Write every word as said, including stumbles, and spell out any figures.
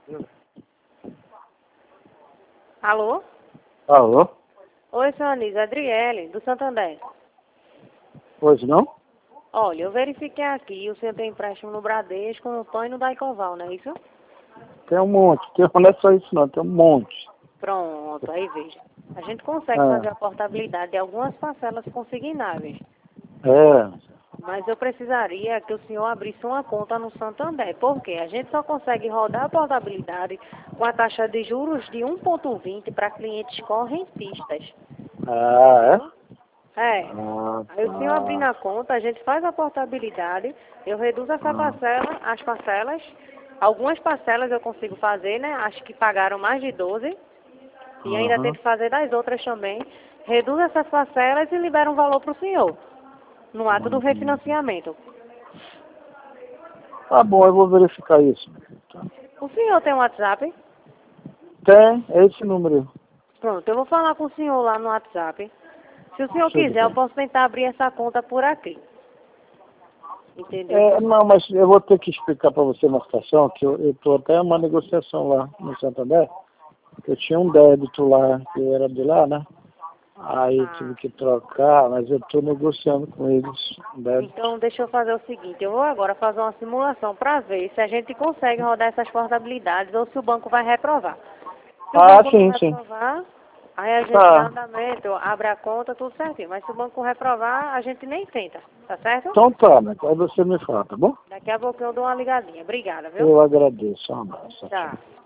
Alô? Alô? Oi, seu Anísio, Adriele, do Santander. Pois não? Olha, eu verifiquei aqui, o senhor tem empréstimo no Bradesco, no Tom e no Daicoval, não é isso? Tem um monte. Tem, não é só isso não, tem um monte. Pronto, aí veja. A gente consegue É. fazer a portabilidade de algumas parcelas consignáveis. É. Mas eu precisaria que o senhor abrisse uma conta no Santander. Por quê? A gente só consegue rodar a portabilidade com a taxa de juros de um vírgula vinte para clientes correntistas. Ah, Entendeu? É. é? Ah, Aí o senhor abrindo tá. a conta, a gente faz a portabilidade, eu reduzo essa Ah, parcela, as parcelas. Algumas parcelas eu consigo fazer, né? Acho que pagaram mais de doze. E ainda aham. tento fazer das outras também. Reduzo essas parcelas e libero um valor para o senhor. No ato do Uhum. refinanciamento. Tá bom, eu vou verificar isso. Tá. O senhor tem um WhatsApp? Tem, é esse número. Pronto, eu vou falar com o senhor lá no WhatsApp. Se o senhor Tudo quiser, eu bem. posso tentar abrir essa conta por aqui. Entendeu? É, não, mas eu vou ter que explicar para você uma situação, que eu estou até uma negociação lá no Santander, que eu tinha um débito lá, que eu era de lá, né? Aí eu Ah, tive que trocar, mas eu estou negociando com eles um débito. então deixa eu fazer o seguinte, eu vou agora fazer uma simulação para ver se a gente consegue rodar essas portabilidades ou se o banco vai reprovar. Se o Ah, banco não sim, sim. reprovar, aí a gente dá Tá. andamento, abre a conta, tudo certinho. Mas se o banco reprovar, a gente nem tenta, tá certo? Então tá, né? Aí você me fala, tá bom? Daqui a pouco eu dou uma ligadinha. Obrigada, viu? Eu agradeço. Um abraço. Tchau. Tchau.